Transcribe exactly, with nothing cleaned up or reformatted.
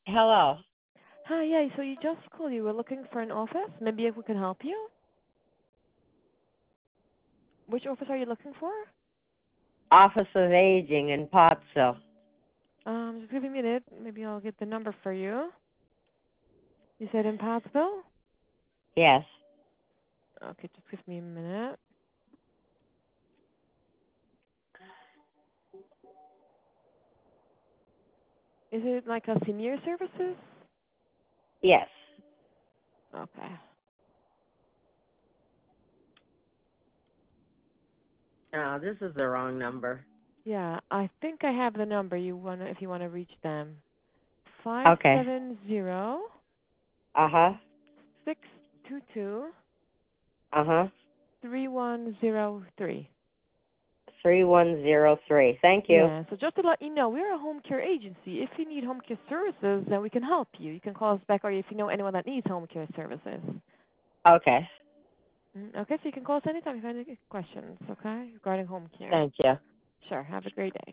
Hello. Hi, yeah, so you just called. You were looking for an office. Maybe we can help you. Which office are you looking for? Office of Aging in Pottsville. Um, just give me a minute. Maybe I'll get the number for you. You said in Pottsville? Yes. Okay, just give me a minute. Is it like a senior services? Yes. Okay. Oh, this is the wrong number. Yeah, I think I have the number you wanna if you wanna reach them. Five Okay. seven zero Uh huh. six two two Uh huh. three one zero three. Three one zero three. Thank you. Yeah, so just to let you know, we're a home care agency. If you need home care services, then we can help you. You can call us back, or if you know anyone that needs home care services. Okay. Mm, Okay, so you can call us anytime if you have any questions, okay, regarding home care. Thank you. Sure, have a great day.